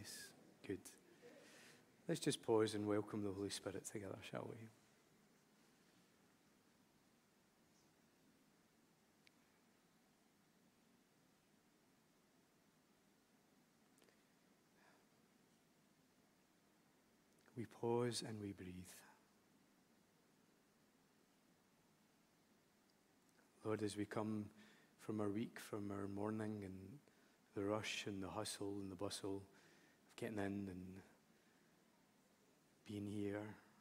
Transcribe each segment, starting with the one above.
Yes, good. Let's just pause and welcome the Holy Spirit together, shall we? We pause and we breathe. Lord, as we come from our week, from our morning and the rush and the hustle and the bustle of getting in and being here,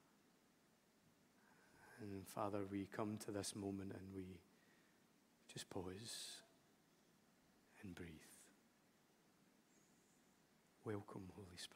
and Father, we come to this moment and we just pause and breathe. Welcome, Holy Spirit.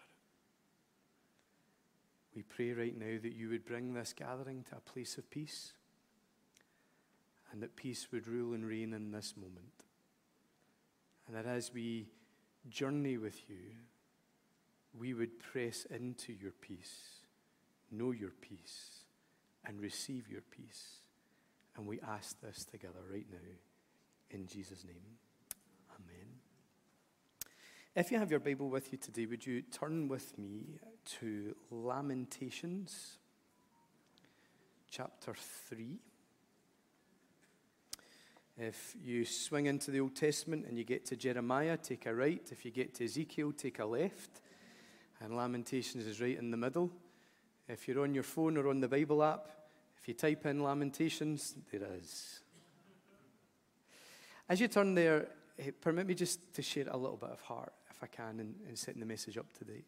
We pray right now that you would bring this gathering to a place of peace, and that peace would rule and reign in this moment. And that as we journey with you, we would press into your peace, know your peace, and receive your peace. And we ask this together right now in Jesus' name. Amen. If you have your Bible with you today, would you turn with me to Lamentations chapter 3. If you swing into the Old Testament and you get to Jeremiah, take a right. If you get to Ezekiel, take a left. And Lamentations is right in the middle. If you're on your phone or on the Bible app, if you type in Lamentations, there is. As you turn there, permit me just to share a little bit of heart, if I can, in setting the message up today.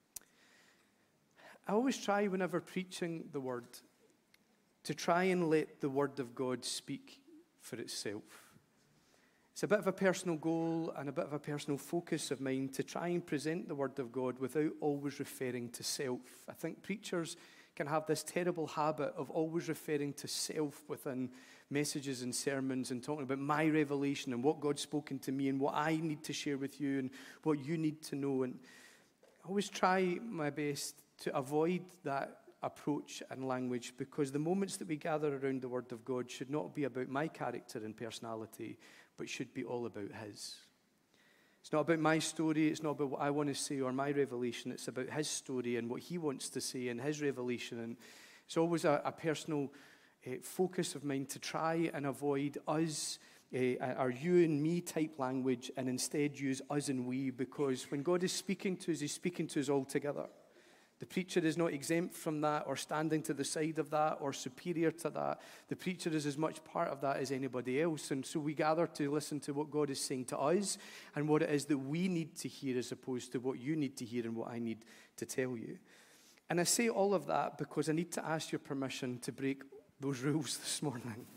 I always try, whenever preaching the Word, to try and let the Word of God speak for itself. It's a bit of a personal goal and a bit of a personal focus of mine to try and present the Word of God without always referring to self. I think preachers can have this terrible habit of always referring to self within messages and sermons and talking about my revelation and what God's spoken to me and what I need to share with you and what you need to know. And I always try my best to avoid that approach and language, because the moments that we gather around the Word of God should not be about my character and personality, but should be all about His. It's not about my story, it's not about what I want to say or my revelation, it's about His story and what He wants to say and His revelation. And it's always a personal focus of mine to try and avoid us, our you and me type language, and instead use us and we, because when God is speaking to us, He's speaking to us all together. The preacher is not exempt from that or standing to the side of that or superior to that. The preacher is as much part of that as anybody else. And so we gather to listen to what God is saying to us and what it is that we need to hear, as opposed to what you need to hear and what I need to tell you. And I say all of that because I need to ask your permission to break those rules this morning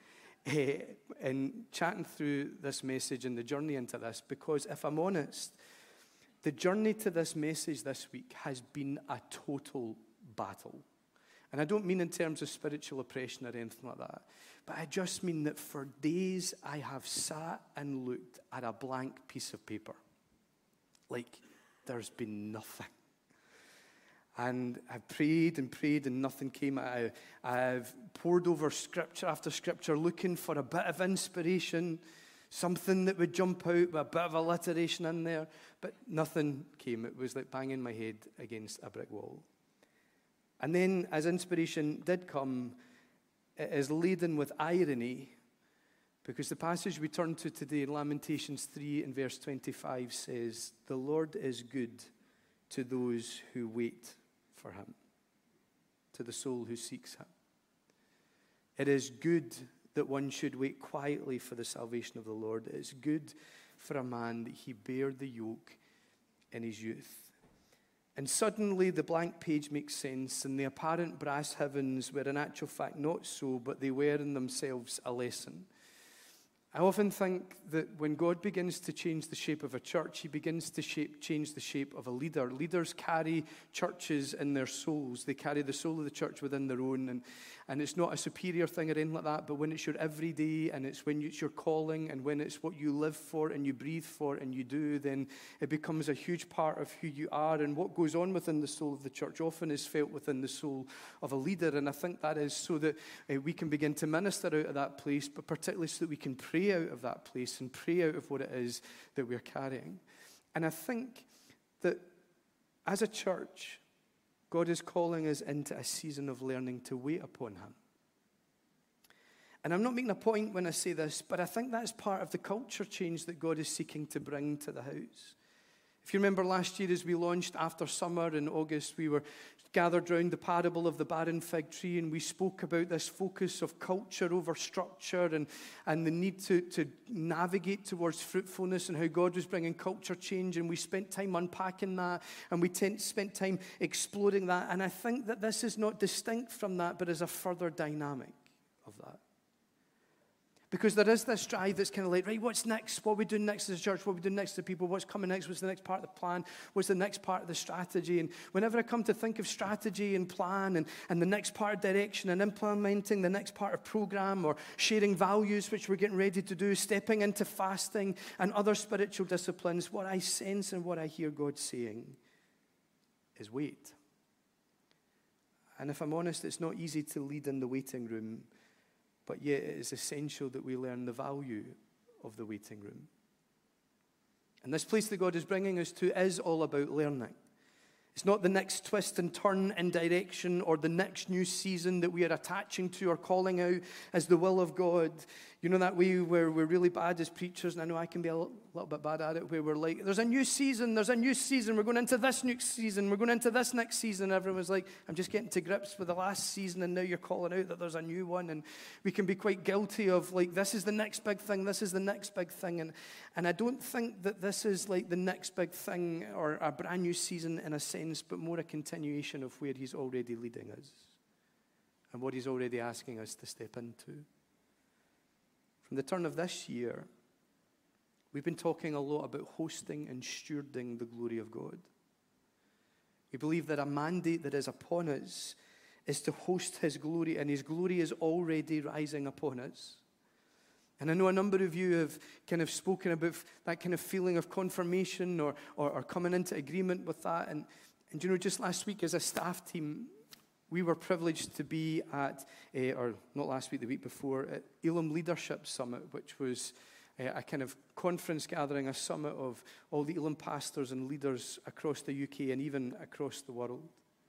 in chatting through this message and the journey into this, because if I'm honest, the journey to this message this week has been a total battle. And I don't mean in terms of spiritual oppression or anything like that, but I just mean that for days I have sat and looked at a blank piece of paper. Like there's been nothing. And I've prayed and prayed and nothing came out. I've pored over scripture after scripture looking for a bit of inspiration, something that would jump out with a bit of alliteration in there, but nothing came. It was like banging my head against a brick wall. And then, as inspiration did come, it is laden with irony, because the passage we turn to today in Lamentations 3 and verse 25 says, "The Lord is good to those who wait for Him, to the soul who seeks Him." It is good that one should wait quietly for the salvation of the Lord. It is good for a man that he bear the yoke in his youth. And suddenly the blank page makes sense, and the apparent brass heavens were in actual fact not so, but they were in themselves a lesson. I often think that when God begins to change the shape of a church, He begins to change the shape of a leader. Leaders carry churches in their souls. They carry the soul of the church within their own. And it's not a superior thing or anything like that, but when it's your everyday and it's when it's your calling and when it's what you live for and you breathe for and you do, then it becomes a huge part of who you are. And what goes on within the soul of the church often is felt within the soul of a leader. And I think that is so that we can begin to minister out of that place, but particularly so that we can pray out of that place and pray out of what it is that we're carrying. And I think that As a church, God is calling us into a season of learning to wait upon him. And I'm not making a point when I say this, but I think that's part of the culture change that God is seeking to bring to the house. If you remember last year as we launched after summer in August, we were gathered round the parable of the barren fig tree, and we spoke about this focus of culture over structure and the need to navigate towards fruitfulness and how God was bringing culture change, and we spent time unpacking that, and we spent time exploring that. And I think that this is not distinct from that, but is a further dynamic of that. Because there is this drive that's kind of like, right, what's next? What are we doing next as a church? What are we doing next to people? What's coming next? What's the next part of the plan? What's the next part of the strategy? And whenever I come to think of strategy and plan and the next part of direction and implementing the next part of program or sharing values, which we're getting ready to do, stepping into fasting and other spiritual disciplines, what I sense and what I hear God saying is wait. And if I'm honest, it's not easy to lead in the waiting room. But yet it is essential that we learn the value of the waiting room. And this place that God is bringing us to is all about learning. It's not the next twist and turn in direction or the next new season that we are attaching to or calling out as the will of God. You know that way where we're really bad as preachers, and I know I can be a little bit bad at it, where we're like, there's a new season, we're going into this next season, we're going into this next season. Everyone's like, I'm just getting to grips with the last season, and now you're calling out that there's a new one. And we can be quite guilty of like, this is the next big thing, this is the next big thing. And I don't think that this is like the next big thing or a brand new season in a sense, but more a continuation of where he's already leading us and what he's already asking us to step into. From the turn of this year, we've been talking a lot about hosting and stewarding the glory of God. We believe that a mandate that is upon us is to host his glory, and his glory is already rising upon us. And I know a number of you have kind of spoken about that kind of feeling of confirmation or coming into agreement with that. And you know, just last week as a staff team, we were privileged to be at, or not last week, the week before, at Elam Leadership Summit, which was a kind of conference gathering, a summit of all the Elam pastors and leaders across the UK and even across the world.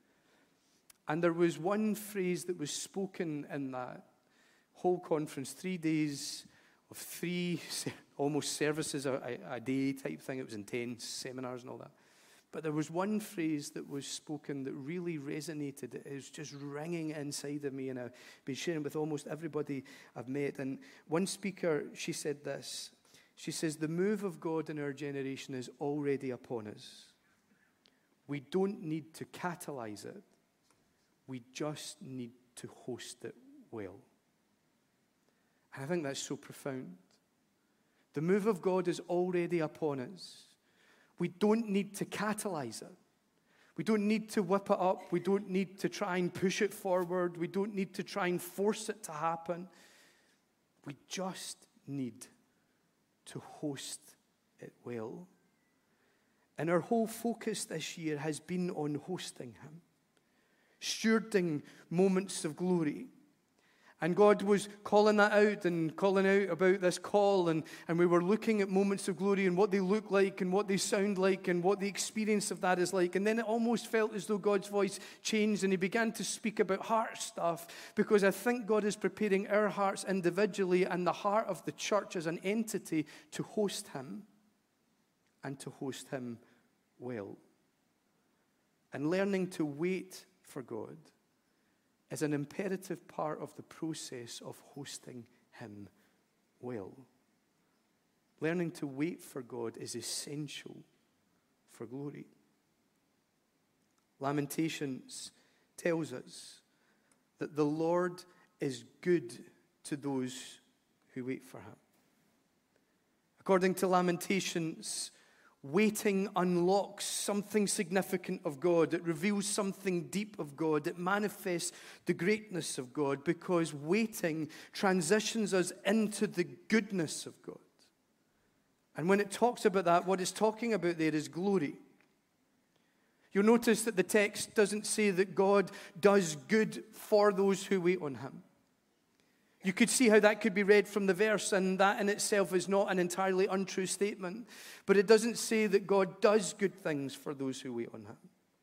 And there was one phrase that was spoken in that whole conference, 3 days of 3 almost services a day type thing. It was intense, seminars and all that. But there was one phrase that was spoken that really resonated. It was just ringing inside of me, and I've been sharing with almost everybody I've met. And one speaker, she said this. She says, the move of God in our generation is already upon us. We don't need to catalyze it. We just need to host it well. And I think that's so profound. The move of God is already upon us. We don't need to catalyze it. We don't need to whip it up. We don't need to try and push it forward. We don't need to try and force it to happen. We just need to host it well. And our whole focus this year has been on hosting him, stewarding moments of glory. And God was calling that out and calling out about this call, and we were looking at moments of glory and what they look like and what they sound like and what the experience of that is like. And then it almost felt as though God's voice changed and he began to speak about heart stuff, because I think God is preparing our hearts individually and the heart of the church as an entity to host him and to host him well. And learning to wait for God is an imperative part of the process of hosting him well. Learning to wait for God is essential for glory. Lamentations tells us that the Lord is good to those who wait for him. According to Lamentations, waiting unlocks something significant of God. It reveals something deep of God. It manifests the greatness of God, because waiting transitions us into the goodness of God. And when it talks about that, what it's talking about there is glory. You'll notice that the text doesn't say that God does good for those who wait on him. You could see how that could be read from the verse, and that in itself is not an entirely untrue statement. But it doesn't say that God does good things for those who wait on him.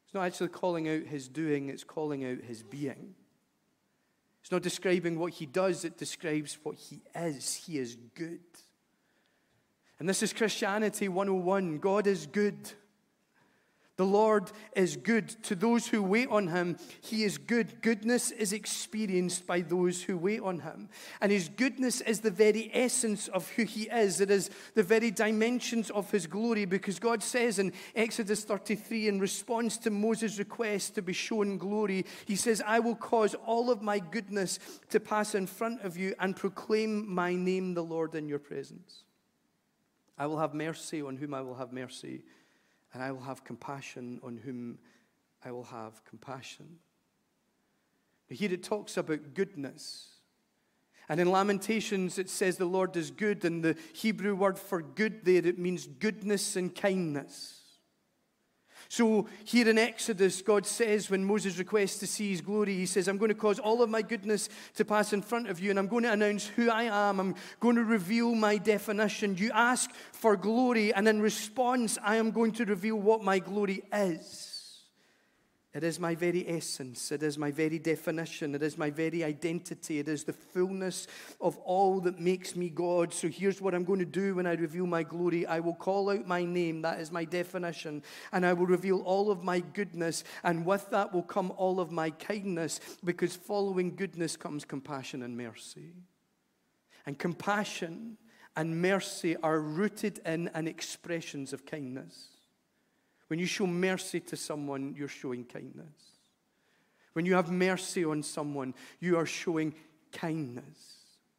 It's not actually calling out his doing, it's calling out his being. It's not describing what he does, it describes what he is. He is good. And this is Christianity 101. God is good. The Lord is good. To those who wait on him, he is good. Goodness is experienced by those who wait on him. And his goodness is the very essence of who he is. It is the very dimensions of his glory, because God says in Exodus 33, in response to Moses' request to be shown glory, he says, I will cause all of my goodness to pass in front of you and proclaim my name, the Lord, in your presence. I will have mercy on whom I will have mercy, and I will have compassion on whom I will have compassion. But here it talks about goodness. And in Lamentations it says the Lord is good, and the Hebrew word for good there, it means goodness and kindness. So here in Exodus, God says when Moses requests to see his glory, he says, I'm going to cause all of my goodness to pass in front of you, and I'm going to announce who I am. I'm going to reveal my definition. You ask for glory, and in response, I am going to reveal what my glory is. It is my very essence. It is my very definition. It is my very identity. It is the fullness of all that makes me God. So here's what I'm going to do when I reveal my glory. I will call out my name. That is my definition. And I will reveal all of my goodness. And with that will come all of my kindness, because following goodness comes compassion and mercy. And compassion and mercy are rooted in and expressions of kindness. When you show mercy to someone, you're showing kindness. When you have mercy on someone, you are showing kindness.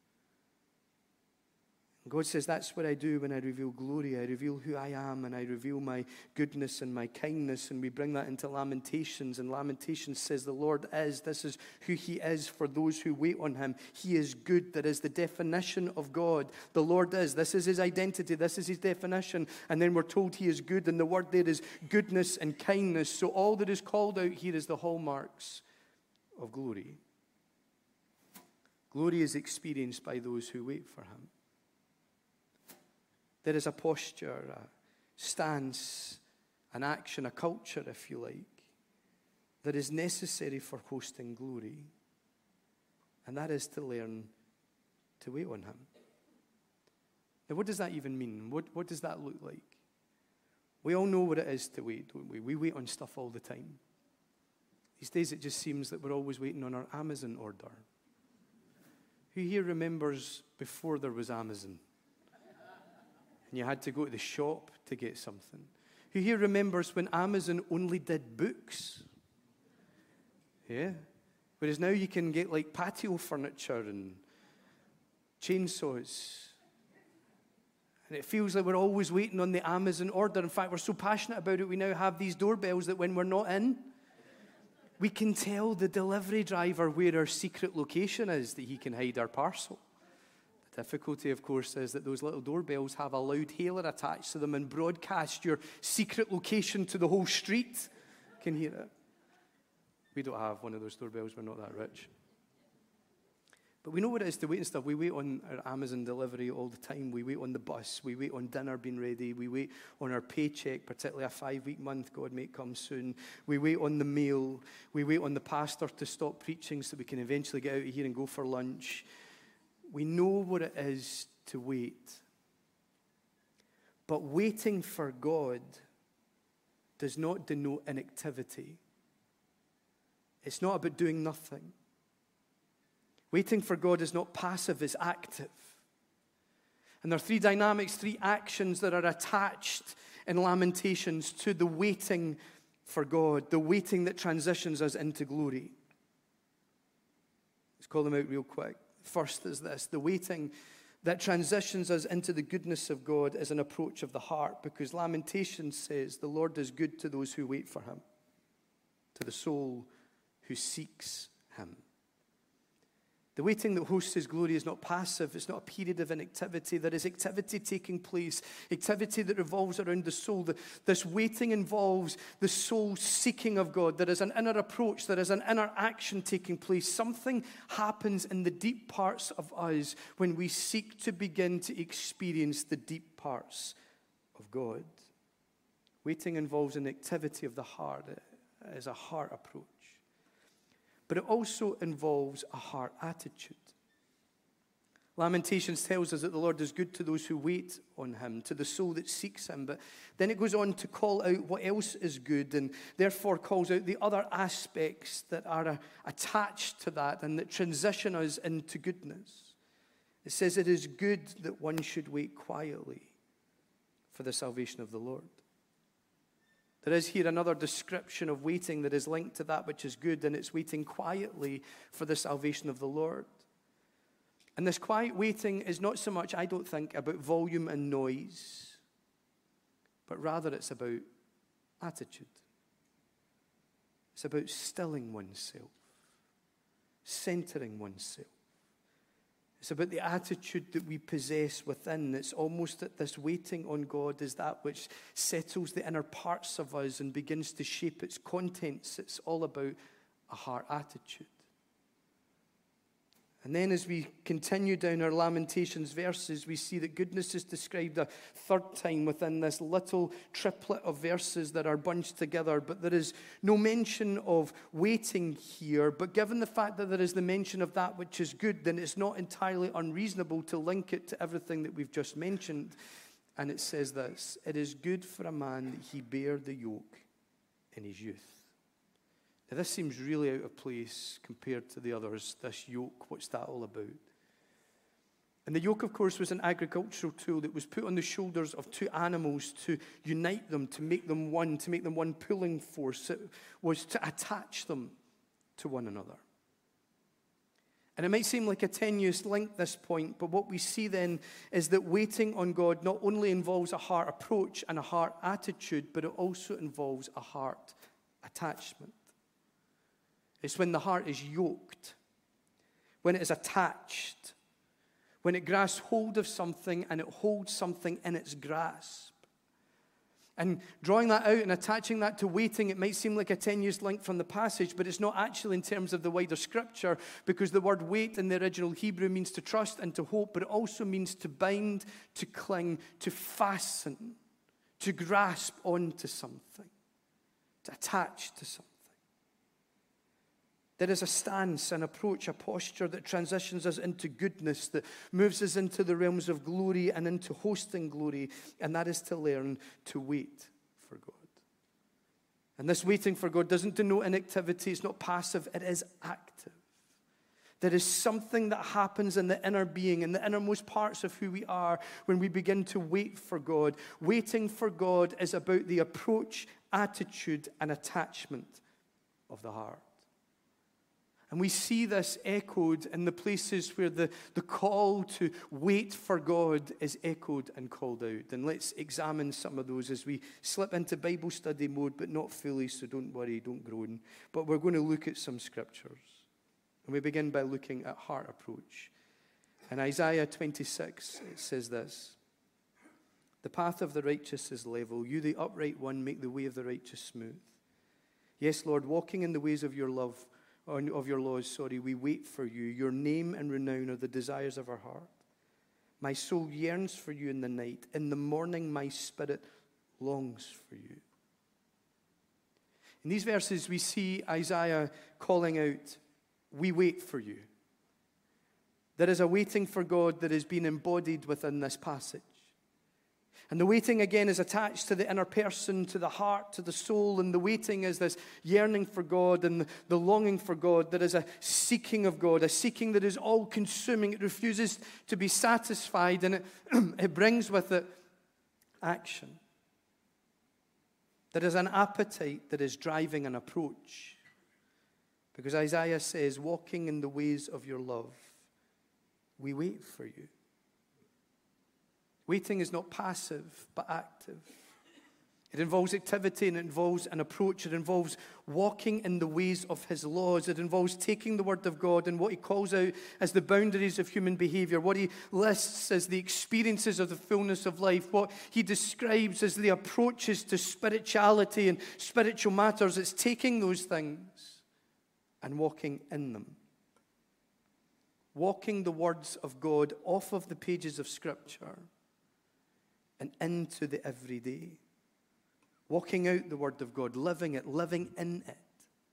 God says, that's what I do when I reveal glory. I reveal who I am, and I reveal my goodness and my kindness. And we bring that into Lamentations. And Lamentations says the Lord is. This is who he is for those who wait on him. He is good. That is the definition of God. The Lord is. This is his identity. This is his definition. And then we're told he is good. And the word there is goodness and kindness. So all that is called out here is the hallmarks of glory. Glory is experienced by those who wait for him. There is a posture, a stance, an action, a culture, if you like, that is necessary for hosting glory. And that is to learn to wait on him. Now, what does that even mean? What does that look like? We all know what it is to wait, don't we? We wait on stuff all the time. These days it just seems that we're always waiting on our Amazon order. Who here remembers before there was Amazon? And you had to go to the shop to get something. Who here remembers when Amazon only did books? Yeah? Whereas now you can get like patio furniture and chainsaws. And it feels like we're always waiting on the Amazon order. In fact, we're so passionate about it, we now have these doorbells that when we're not in, we can tell the delivery driver where our secret location is, that he can hide our parcel. The difficulty, of course, is that those little doorbells have a loud hailer attached to them and broadcast your secret location to the whole street. You can hear it. We don't have one of those doorbells. We're not that rich. But we know what it is to wait and stuff. We wait on our Amazon delivery all the time. We wait on the bus. We wait on dinner being ready. We wait on our paycheck, particularly a 5-week month, God may come soon. We wait on the mail. We wait on the pastor to stop preaching so we can eventually get out of here and go for lunch. We know what it is to wait. But waiting for God does not denote inactivity. It's not about doing nothing. Waiting for God is not passive, it's active. And there are three dynamics, three actions that are attached in Lamentations to the waiting for God, the waiting that transitions us into glory. Let's call them out real quick. First is this: the waiting that transitions us into the goodness of God is an approach of the heart, because Lamentations says the Lord is good to those who wait for him, to the soul who seeks him. The waiting that hosts his glory is not passive. It's not a period of inactivity. There is activity taking place, activity that revolves around the soul. This waiting involves the soul seeking of God. There is an inner approach. There is an inner action taking place. Something happens in the deep parts of us when we seek to begin to experience the deep parts of God. Waiting involves an activity of the heart. is a heart approach. But it also involves a heart attitude. Lamentations tells us that the Lord is good to those who wait on him, to the soul that seeks him. But then it goes on to call out what else is good, and therefore calls out the other aspects that are attached to that and that transition us into goodness. It says it is good that one should wait quietly for the salvation of the Lord. There is here another description of waiting that is linked to that which is good, and it's waiting quietly for the salvation of the Lord. And this quiet waiting is not so much, I don't think, about volume and noise, but rather it's about attitude. It's about stilling oneself, centering oneself. It's about the attitude that we possess within. It's almost that this waiting on God is that which settles the inner parts of us and begins to shape its contents. It's all about a heart attitude. And then as we continue down our Lamentations verses, we see that goodness is described a third time within this little triplet of verses that are bunched together. But there is no mention of waiting here. But given the fact that there is the mention of that which is good, then it's not entirely unreasonable to link it to everything that we've just mentioned. And it says this: it is good for a man that he bear the yoke in his youth. Now, this seems really out of place compared to the others, this yoke. What's that all about? And the yoke, of course, was an agricultural tool that was put on the shoulders of two animals to unite them, to make them one pulling force. It was to attach them to one another. And it might seem like a tenuous link, this point, but what we see then is that waiting on God not only involves a heart approach and a heart attitude, but it also involves a heart attachment. It's when the heart is yoked, when it is attached, when it grasps hold of something and it holds something in its grasp. And drawing that out and attaching that to waiting, it might seem like a tenuous link from the passage, but it's not actually in terms of the wider scripture, because the word wait in the original Hebrew means to trust and to hope, but it also means to bind, to cling, to fasten, to grasp onto something, to attach to something. There is a stance, an approach, a posture that transitions us into goodness, that moves us into the realms of glory and into hosting glory, and that is to learn to wait for God. And this waiting for God doesn't denote inactivity. It's not passive. It is active. There is something that happens in the inner being, in the innermost parts of who we are, when we begin to wait for God. Waiting for God is about the approach, attitude, and attachment of the heart. And we see this echoed in the places where the call to wait for God is echoed and called out. And let's examine some of those as we slip into Bible study mode, but not fully, so don't worry, don't groan. But we're going to look at some scriptures. And we begin by looking at heart approach. In Isaiah 26, it says this: the path of the righteous is level. You, the upright one, make the way of the righteous smooth. Yes, Lord, walking in the ways of your love, of your laws, we wait for you. Your name and renown are the desires of our heart. My soul yearns for you in the night. In the morning, my spirit longs for you. In these verses, we see Isaiah calling out, we wait for you. There is a waiting for God that is being embodied within this passage. And the waiting, again, is attached to the inner person, to the heart, to the soul. And the waiting is this yearning for God and the longing for God. There is a seeking of God, a seeking that is all-consuming. It refuses to be satisfied, and it brings with it action. There is an appetite that is driving an approach. Because Isaiah says, walking in the ways of your love, we wait for you. Waiting is not passive, but active. It involves activity, and it involves an approach. It involves walking in the ways of his laws. It involves taking the word of God and what he calls out as the boundaries of human behavior, what he lists as the experiences of the fullness of life, what he describes as the approaches to spirituality and spiritual matters. It's taking those things and walking in them. Walking the words of God off of the pages of Scripture and into the everyday. walking out the Word of God, living it, living in it.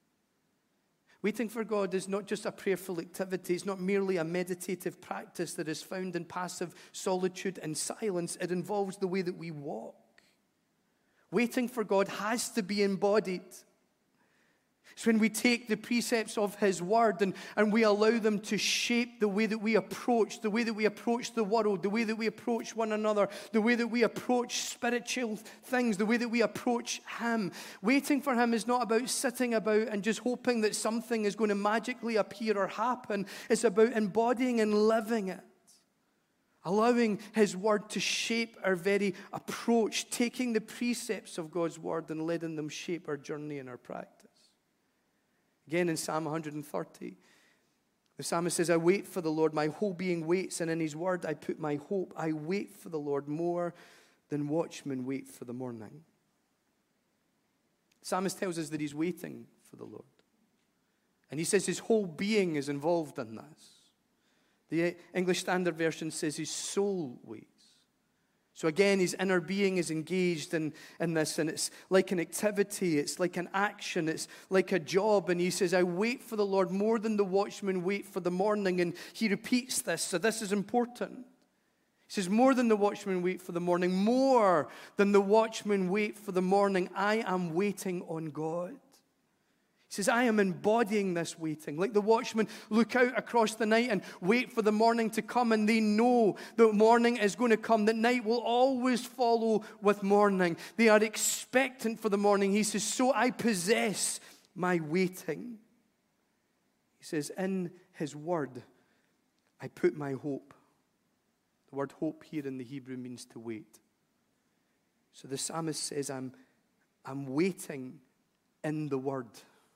Waiting for God is not just a prayerful activity. It's not merely a meditative practice that is found in passive solitude and silence. It involves the way that we walk. Waiting for God has to be embodied. It's when we take the precepts of His Word and we allow them to shape the way that we approach, the way that we approach the world, the way that we approach one another, the way that we approach spiritual things, the way that we approach Him. Waiting for Him is not about sitting about and just hoping that something is going to magically appear or happen. It's about embodying and living it. Allowing His Word to shape our very approach, taking the precepts of God's Word and letting them shape our journey and our practice. Again, in Psalm 130, the psalmist says, I wait for the Lord, my whole being waits, and in His Word I put my hope. I wait for the Lord more than watchmen wait for the morning. The psalmist tells us that he's waiting for the Lord. And he says his whole being is involved in this. The English Standard Version says his soul waits. So again, his inner being is engaged in this, and it's like an activity, it's like an action, it's like a job. And he says, I wait for the Lord more than the watchmen wait for the morning. And he repeats this, so this is important. He says, more than the watchmen wait for the morning, more than the watchmen wait for the morning, I am waiting on God. He says, I am embodying this waiting. Like the watchmen look out across the night and wait for the morning to come, and they know that morning is going to come, that night will always follow with morning. They are expectant for the morning. He says, so I possess my waiting. He says, in His Word, I put my hope. The word hope here in the Hebrew means to wait. So the psalmist says, I'm waiting in the Word.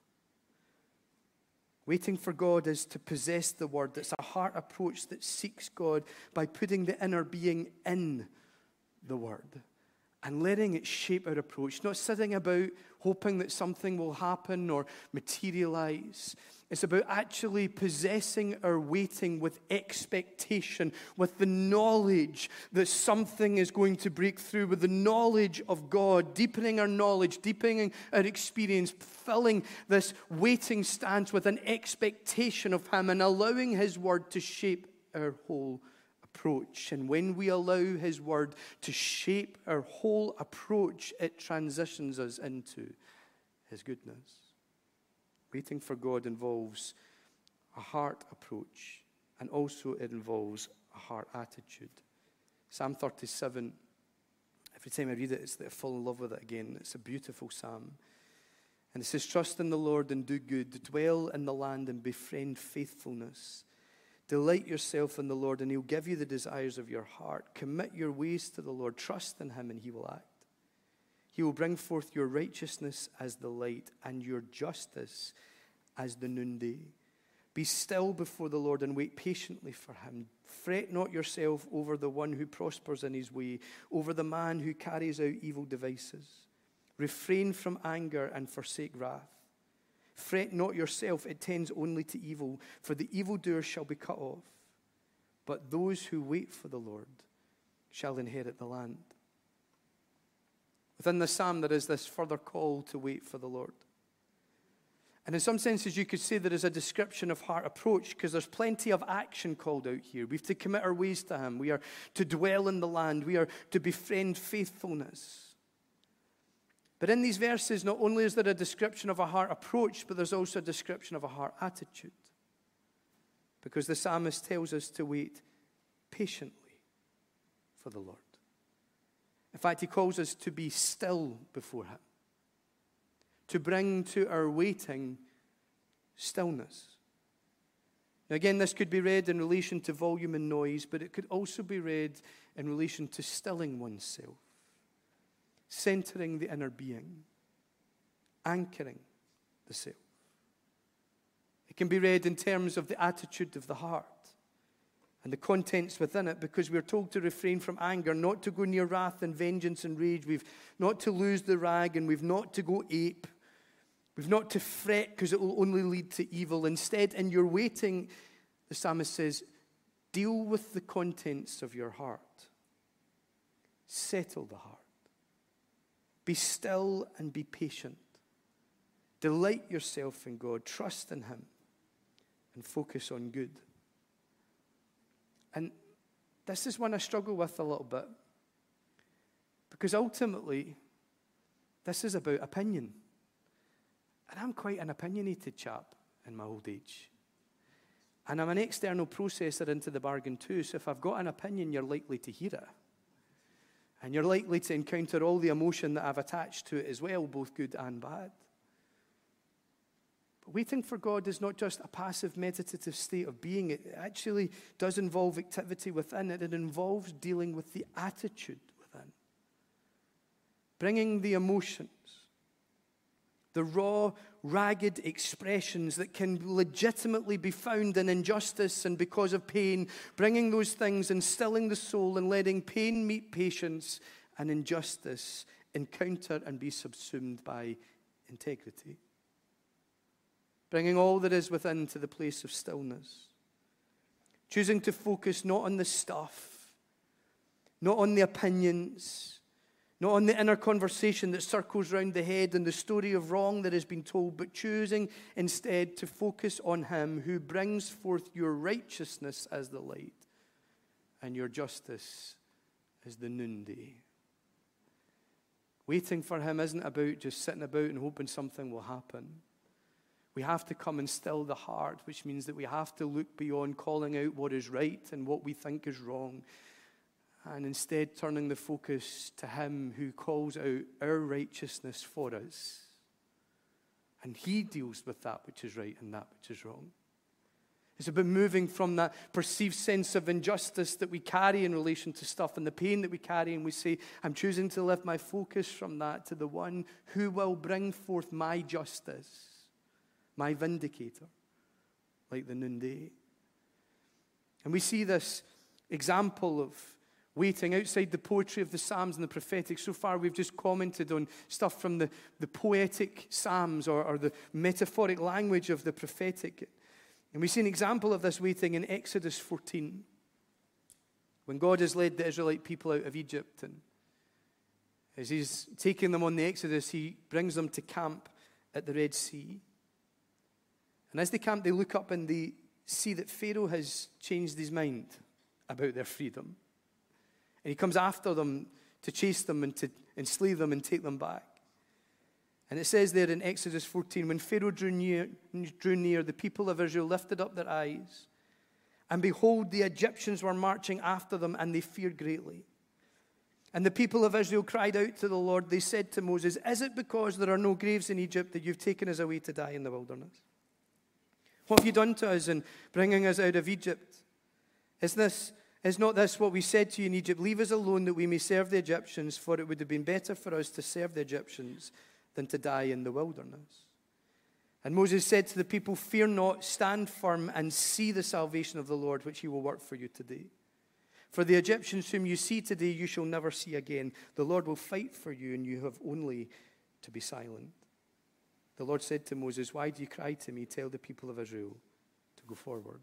Waiting for God is to possess the Word. It's a heart approach that seeks God by putting the inner being in the Word and letting it shape our approach. Not sitting about hoping that something will happen or materialize. It's about actually possessing our waiting with expectation, with the knowledge that something is going to break through, with the knowledge of God, deepening our knowledge, deepening our experience, filling this waiting stance with an expectation of Him and allowing His Word to shape our whole approach. And when we allow His Word to shape our whole approach, it transitions us into His goodness. Waiting for God involves a heart approach, and also it involves a heart attitude. Psalm 37, every time I read it, it's that I fall in love with it again. It's a beautiful psalm. And it says, trust in the Lord and do good. Dwell in the land and befriend faithfulness. Delight yourself in the Lord, and He'll give you the desires of your heart. Commit your ways to the Lord. Trust in Him, and He will act. He will bring forth your righteousness as the light and your justice as the noonday. Be still before the Lord and wait patiently for Him. Fret not yourself over the one who prospers in his way, over the man who carries out evil devices. Refrain from anger and forsake wrath. Fret not yourself, it tends only to evil, for the evildoer shall be cut off. But those who wait for the Lord shall inherit the land. Within the psalm, there is this further call to wait for the Lord. And in some senses, you could say there is a description of heart approach, because there's plenty of action called out here. We have to commit our ways to Him. We are to dwell in the land. We are to befriend faithfulness. But in these verses, not only is there a description of a heart approach, but there's also a description of a heart attitude. Because the psalmist tells us to wait patiently for the Lord. In fact, he calls us to be still before Him, to bring to our waiting stillness. Now again, this could be read in relation to volume and noise, but it could also be read in relation to stilling oneself, centering the inner being, anchoring the self. It can be read in terms of the attitude of the heart and the contents within it, because we're told to refrain from anger, not to go near wrath and vengeance and rage. We've not to lose the rag, and we've not to go ape. We've not to fret, because it will only lead to evil. Instead, in your waiting, the psalmist says, deal with the contents of your heart. Settle the heart. Be still and be patient. Delight yourself in God. Trust in him. And focus on good. And this is one I struggle with a little bit. Because ultimately, this is about opinion. And I'm quite an opinionated chap in my old age. And I'm an external processor into the bargain too. So if I've got an opinion, you're likely to hear it. And you're likely to encounter all the emotion that I've attached to it as well, both good and bad. But waiting for God is not just a passive meditative state of being. It actually does involve activity within it. It involves dealing with the attitude within. Bringing the emotions, the raw, ragged expressions that can legitimately be found in injustice and because of pain, bringing those things and stilling the soul and letting pain meet patience and injustice encounter and be subsumed by integrity. Bringing all that is within to the place of stillness. Choosing to focus not on the stuff, not on the opinions, not on the inner conversation that circles round the head and the story of wrong that has been told, but choosing instead to focus on him who brings forth your righteousness as the light and your justice as the noonday. Waiting for him isn't about just sitting about and hoping something will happen. We have to come and still the heart, which means that we have to look beyond calling out what is right and what we think is wrong, and instead turning the focus to him who calls out our righteousness for us. And he deals with that which is right and that which is wrong. It's about moving from that perceived sense of injustice that we carry in relation to stuff and the pain that we carry, and we say, I'm choosing to lift my focus from that to the one who will bring forth my justice, my vindicator, like the noonday. And we see this example of waiting outside the poetry of the Psalms and the prophetic. So far we've just commented on stuff from the poetic Psalms or the metaphoric language of the prophetic. And we see an example of this waiting in Exodus 14, when God has led the Israelite people out of Egypt. And as he's taking them on the Exodus, he brings them to camp at the Red Sea. And as they camp, they look up and they see that Pharaoh has changed his mind about their freedom. And he comes after them to chase them and to enslave them and take them back. And it says there in Exodus 14, when Pharaoh drew near, the people of Israel lifted up their eyes, and behold, the Egyptians were marching after them, and they feared greatly. And the people of Israel cried out to the Lord. They said to Moses, is it because there are no graves in Egypt that you've taken us away to die in the wilderness? What have you done to us in bringing us out of Egypt? Is not this what we said to you in Egypt? Leave us alone that we may serve the Egyptians, for it would have been better for us to serve the Egyptians than to die in the wilderness. And Moses said to the people, fear not, stand firm and see the salvation of the Lord, which he will work for you today. For the Egyptians whom you see today, you shall never see again. The Lord will fight for you, and you have only to be silent. The Lord said to Moses, why do you cry to me? Tell the people of Israel to go forward.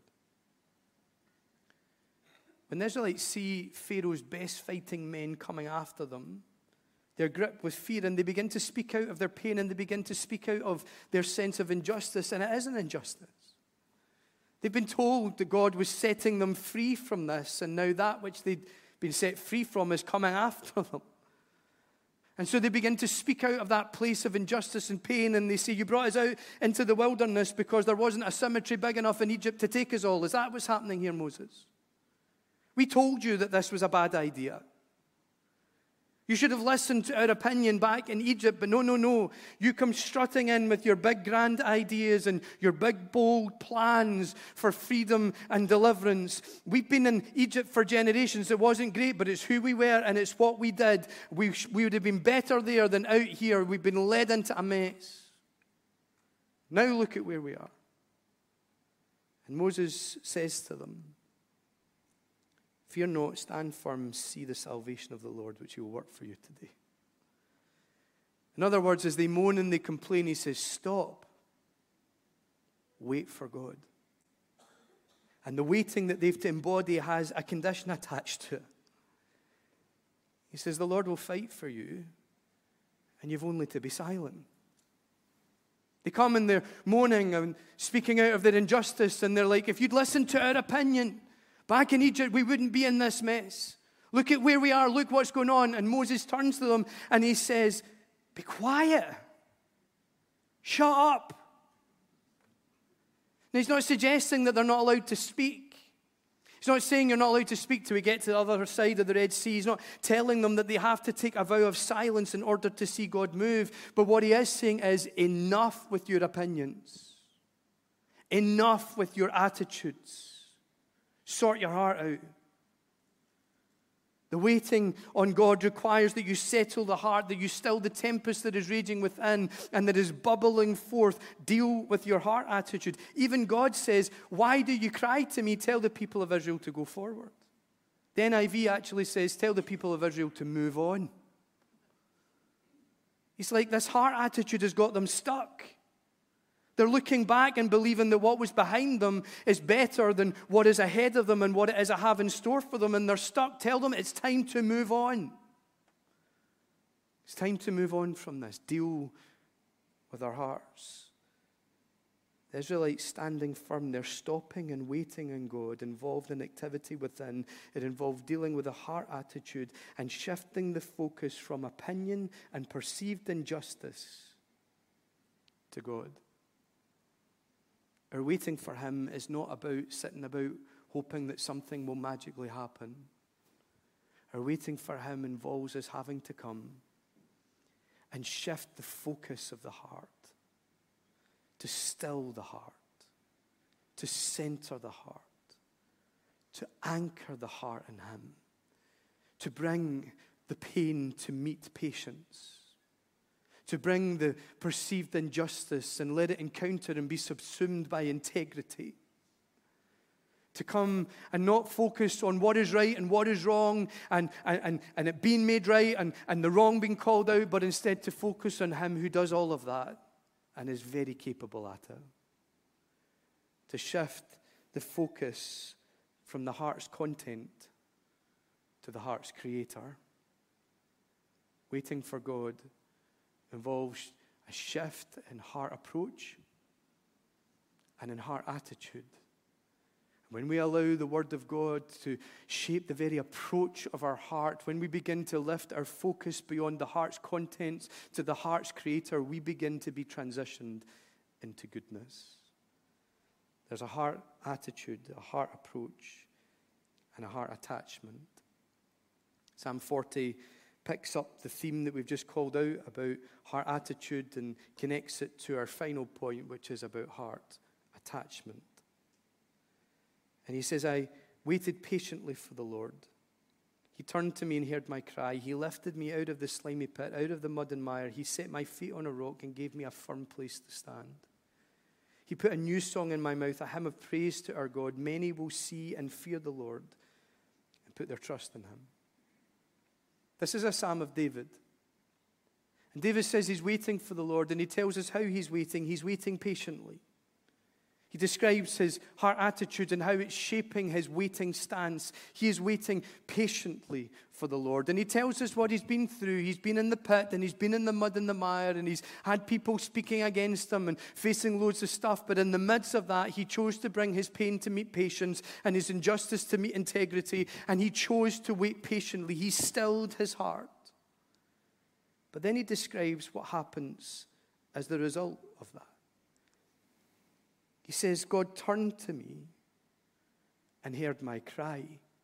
When the Israelites see Pharaoh's best fighting men coming after them, they're gripped with fear, and they begin to speak out of their pain, and they begin to speak out of their sense of injustice, and it is an injustice. They've been told that God was setting them free from this, and now that which they'd been set free from is coming after them. And so they begin to speak out of that place of injustice and pain, and they say, you brought us out into the wilderness because there wasn't a cemetery big enough in Egypt to take us all. Is that what's happening here, Moses? We told you that this was a bad idea. You should have listened to our opinion back in Egypt, but no. You come strutting in with your big grand ideas and your big bold plans for freedom and deliverance. We've been in Egypt for generations. It wasn't great, but it's who we were and it's what we did. We would have been better there than out here. We've been led into a mess. Now look at where we are. And Moses says to them, fear not, stand firm, see the salvation of the Lord, which he will work for you today. In other words, as they moan and they complain, he says, stop. Wait for God. And the waiting that they've to embody has a condition attached to it. He says, the Lord will fight for you, and you've only to be silent. They come and they're moaning and speaking out of their injustice, and they're like, if you'd listened to our opinion, back in Egypt, we wouldn't be in this mess. Look at where we are, look what's going on. And Moses turns to them and he says, be quiet. Shut up. Now, he's not suggesting that they're not allowed to speak. He's not saying you're not allowed to speak till we get to the other side of the Red Sea. He's not telling them that they have to take a vow of silence in order to see God move. But what he is saying is, enough with your opinions. Enough with your attitudes. Sort your heart out. The waiting on God requires that you settle the heart, that you still the tempest that is raging within and that is bubbling forth. Deal with your heart attitude. Even God says, why do you cry to me? Tell the people of Israel to go forward. The NIV actually says, tell the people of Israel to move on. He's like, this heart attitude has got them stuck. They're looking back and believing that what was behind them is better than what is ahead of them and what it is I have in store for them, and they're stuck. Tell them it's time to move on. It's time to move on from this. Deal with our hearts. The Israelites standing firm, they're stopping and waiting on God, involved in activity within. It involved dealing with a heart attitude and shifting the focus from opinion and perceived injustice to God. Our waiting for him is not about sitting about hoping that something will magically happen. Our waiting for him involves us having to come and shift the focus of the heart, to still the heart, to center the heart, to anchor the heart in him, to bring the pain to meet patience, to bring the perceived injustice and let it encounter and be subsumed by integrity. To come and not focus on what is right and what is wrong and it being made right and the wrong being called out, but instead to focus on him who does all of that and is very capable at it. To shift the focus from the heart's content to the heart's creator. Waiting for God involves a shift in heart approach and in heart attitude. When we allow the Word of God to shape the very approach of our heart, when we begin to lift our focus beyond the heart's contents to the heart's creator, we begin to be transitioned into goodness. There's a heart attitude, a heart approach, and a heart attachment. Psalm 40 picks up the theme that we've just called out about heart attitude and connects it to our final point, which is about heart attachment. And he says, I waited patiently for the Lord. He turned to me and heard my cry. He lifted me out of the slimy pit, out of the mud and mire. He set my feet on a rock and gave me a firm place to stand. He put a new song in my mouth, a hymn of praise to our God. Many will see and fear the Lord and put their trust in him. This is a psalm of David. And David says he's waiting for the Lord, and he tells us how he's waiting. He's waiting patiently. He describes his heart attitude and how it's shaping his waiting stance. He is waiting patiently for the Lord. And he tells us what he's been through. He's been in the pit, and he's been in the mud and the mire, and he's had people speaking against him and facing loads of stuff. But in the midst of that, he chose to bring his pain to meet patience and his injustice to meet integrity. And he chose to wait patiently. He stilled his heart. But then he describes what happens as the result of that. He says, God turned to me and heard my cry.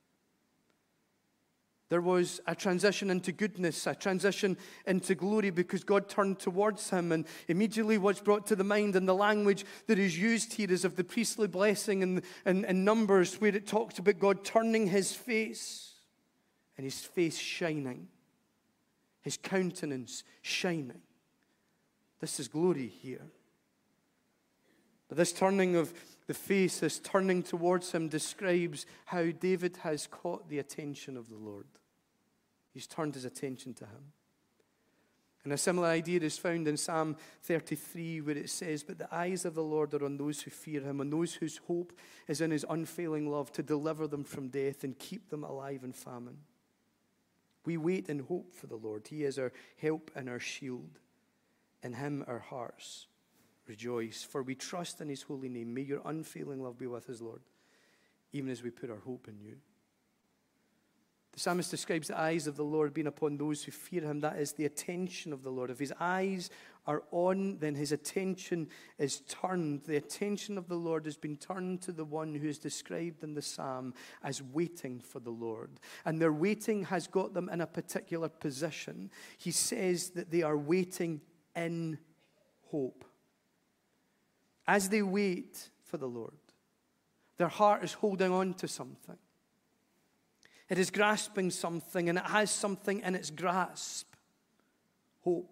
There was a transition into goodness, a transition into glory because God turned towards him. And immediately what's brought to the mind and the language that is used here is of the priestly blessing in Numbers, where it talks about God turning his face and his face shining, his countenance shining. This is glory here. But this turning of the face, this turning towards him, describes how David has caught the attention of the Lord. He's turned his attention to him. And a similar idea is found in Psalm 33, where it says, but the eyes of the Lord are on those who fear him, on those whose hope is in his unfailing love, to deliver them from death and keep them alive in famine. We wait in hope for the Lord. He is our help and our shield. In him our hearts rejoice, for we trust in his holy name. May your unfailing love be with us, Lord, even as we put our hope in you. The psalmist describes the eyes of the Lord being upon those who fear him. That is the attention of the Lord. If his eyes are on, then his attention is turned. The attention of the Lord has been turned to the one who is described in the psalm as waiting for the Lord. And their waiting has got them in a particular position. He says that they are waiting in hope. As they wait for the Lord, their heart is holding on to something. It is grasping something, and it has something in its grasp. Hope.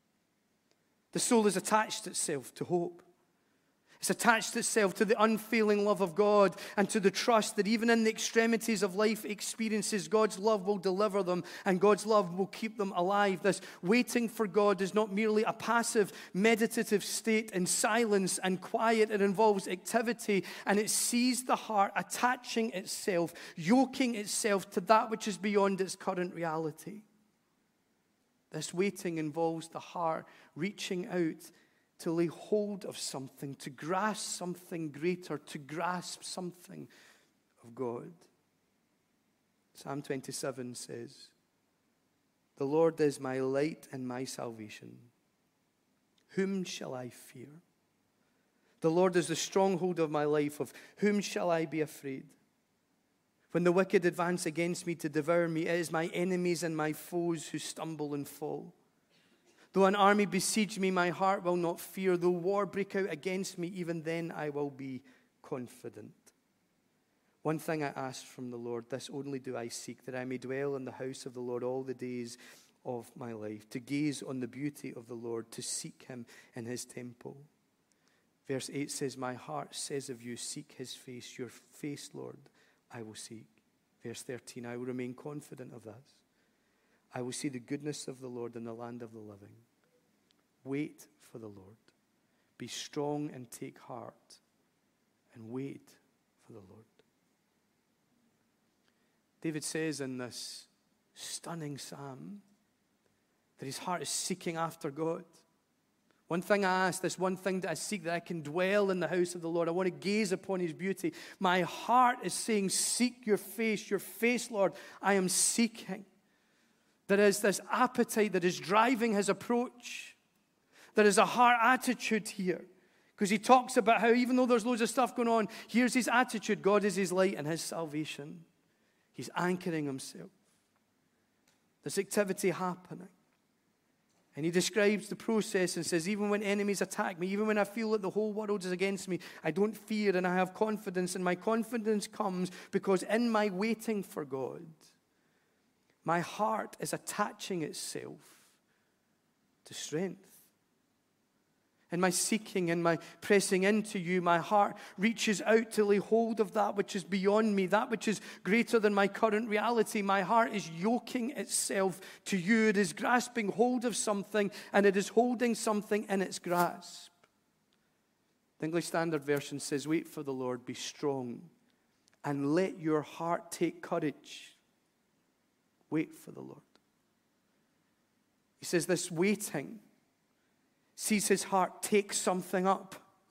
The soul has attached itself to hope. It's attached itself to the unfailing love of God and to the trust that even in the extremities of life experiences, God's love will deliver them and God's love will keep them alive. This waiting for God is not merely a passive, meditative state in silence and quiet. It involves activity, and it sees the heart attaching itself, yoking itself to that which is beyond its current reality. This waiting involves the heart reaching out to lay hold of something, to grasp something greater, to grasp something of God. Psalm 27 says, "The Lord is my light and my salvation. Whom shall I fear? The Lord is the stronghold of my life. Of whom shall I be afraid? When the wicked advance against me to devour me, it is my enemies and my foes who stumble and fall. Though an army besiege me, my heart will not fear. Though war break out against me, even then I will be confident. One thing I ask from the Lord, this only do I seek, that I may dwell in the house of the Lord all the days of my life, to gaze on the beauty of the Lord, to seek him in his temple." Verse 8 says, "My heart says of you, seek his face. Your face, Lord, I will seek." Verse 13, "I will remain confident of this. I will see the goodness of the Lord in the land of the living." Wait for the Lord. Be strong and take heart, and wait for the Lord. David says in this stunning psalm that his heart is seeking after God. One thing I ask, this one thing that I seek, that I can dwell in the house of the Lord. I want to gaze upon his beauty. My heart is saying, seek your face, Lord, I am seeking. There is this appetite that is driving his approach. There is a heart attitude here. Because he talks about how even though there's loads of stuff going on, here's his attitude. God is his light and his salvation. He's anchoring himself. There's activity happening. And he describes the process and says, even when enemies attack me, even when I feel that the whole world is against me, I don't fear and I have confidence. And my confidence comes because in my waiting for God, my heart is attaching itself to strength. In my seeking and my pressing into you, my heart reaches out to lay hold of that which is beyond me, that which is greater than my current reality. My heart is yoking itself to you. It is grasping hold of something, and it is holding something in its grasp. The English Standard Version says, "Wait for the Lord, be strong, and let your heart take courage." Wait for the Lord. He says this waiting sees his heart take something up.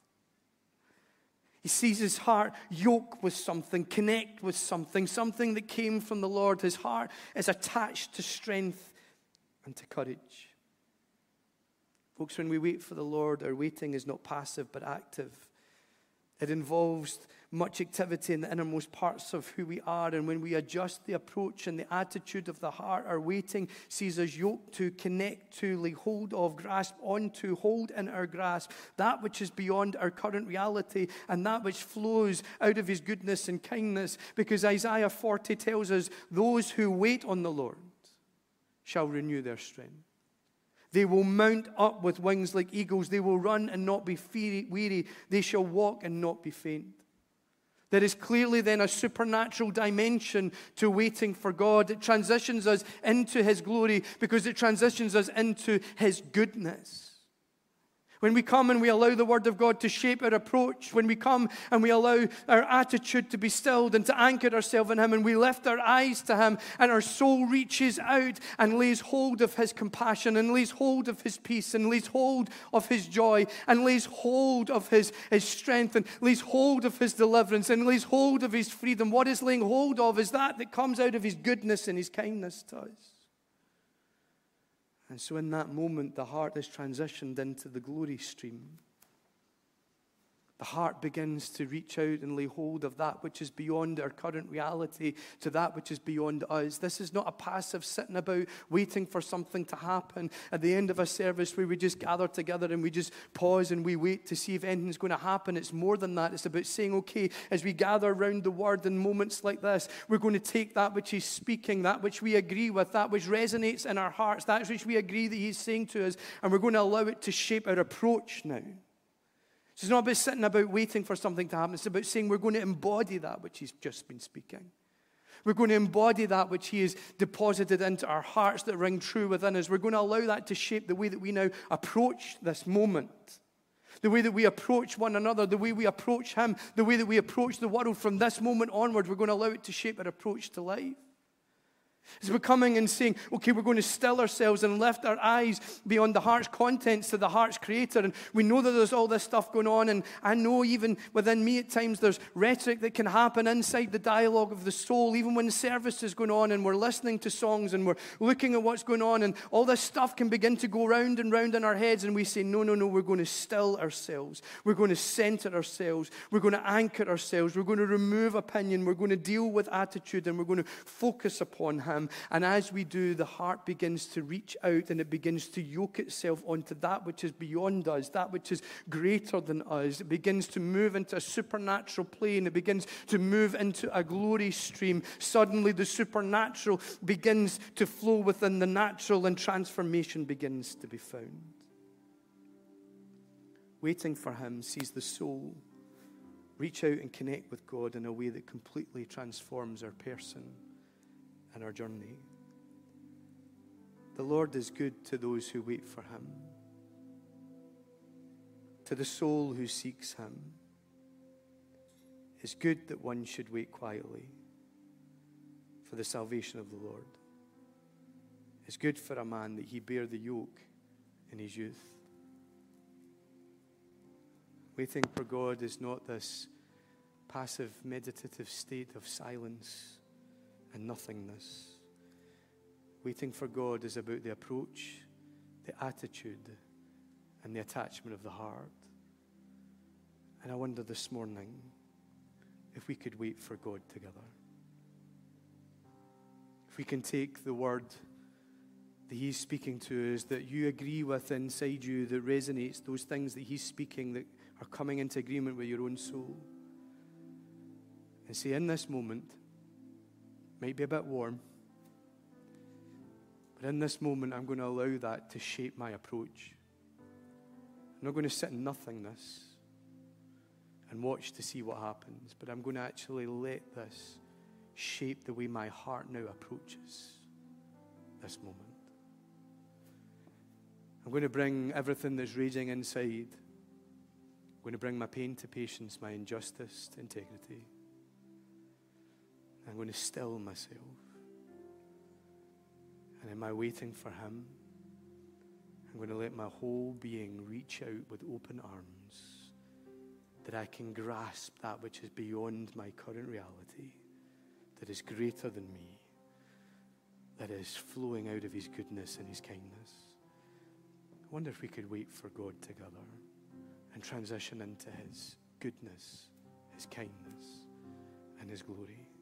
He sees his heart yoke with something, connect with something, something that came from the Lord. His heart is attached to strength and to courage. Folks, when we wait for the Lord, our waiting is not passive but active. It involves much activity in the innermost parts of who we are. And when we adjust the approach and the attitude of the heart, our waiting sees us yoked to, connect to, lay hold of, grasp onto, hold in our grasp that which is beyond our current reality and that which flows out of his goodness and kindness. Because Isaiah 40 tells us, those who wait on the Lord shall renew their strength. They will mount up with wings like eagles. They will run and not be weary. They shall walk and not be faint. There is clearly then a supernatural dimension to waiting for God. It transitions us into his glory because it transitions us into his goodness. When we come and we allow the Word of God to shape our approach, when we come and we allow our attitude to be stilled and to anchor ourselves in Him, and we lift our eyes to Him, and our soul reaches out and lays hold of His compassion, and lays hold of His peace, and lays hold of His joy, and lays hold of His strength, and lays hold of His deliverance, and lays hold of His freedom. What is laying hold of is that comes out of His goodness and His kindness to us. And so in that moment, the heart is transitioned into the glory stream. The heart begins to reach out and lay hold of that which is beyond our current reality to that which is beyond us. This is not a passive sitting about waiting for something to happen at the end of a service where we just gather together and we just pause and we wait to see if anything's going to happen. It's more than that. It's about saying, okay, as we gather around the Word in moments like this, we're going to take that which He's speaking, that which we agree with, that which resonates in our hearts, that which we agree that He's saying to us, and we're going to allow it to shape our approach now. So it's not about sitting about waiting for something to happen. It's about saying we're going to embody that which He's just been speaking. We're going to embody that which He has deposited into our hearts that ring true within us. We're going to allow that to shape the way that we now approach this moment. The way that we approach one another, the way we approach Him, the way that we approach the world from this moment onward. We're going to allow it to shape our approach to life. It's we're coming and saying, okay, we're going to still ourselves and lift our eyes beyond the heart's contents to the heart's creator. And we know that there's all this stuff going on. And I know even within me at times there's rhetoric that can happen inside the dialogue of the soul, even when the service is going on and we're listening to songs and we're looking at what's going on. And all this stuff can begin to go round and round in our heads. And we say, no, we're going to still ourselves. We're going to center ourselves. We're going to anchor ourselves. We're going to remove opinion. We're going to deal with attitude. And we're going to focus upon Him. And as we do, the heart begins to reach out and it begins to yoke itself onto that which is beyond us, that which is greater than us. It begins to move into a supernatural plane. It begins to move into a glory stream. Suddenly the supernatural begins to flow within the natural and transformation begins to be found. Waiting for Him sees the soul reach out and connect with God in a way that completely transforms our person and our journey. The Lord is good to those who wait for Him, to the soul who seeks Him. It's good that one should wait quietly for the salvation of the Lord. It's good for a man that he bear the yoke in his youth. Waiting for God is not this passive, meditative state of silence and nothingness. Waiting for God is about the approach, the attitude, and the attachment of the heart. And I wonder this morning if we could wait for God together. If we can take the word that He's speaking to us, that you agree with inside you, that resonates, those things that He's speaking that are coming into agreement with your own soul, and say, in this moment, might be a bit warm, but in this moment, I'm going to allow that to shape my approach. I'm not going to sit in nothingness and watch to see what happens, but I'm going to actually let this shape the way my heart now approaches this moment. I'm going to bring everything that's raging inside. I'm going to bring my pain to patience, my injustice to integrity. I'm going to still myself. And in my waiting for Him, I'm going to let my whole being reach out with open arms, that I can grasp that which is beyond my current reality, that is greater than me, that is flowing out of His goodness and His kindness. I wonder if we could wait for God together and transition into His goodness, His kindness, and His glory.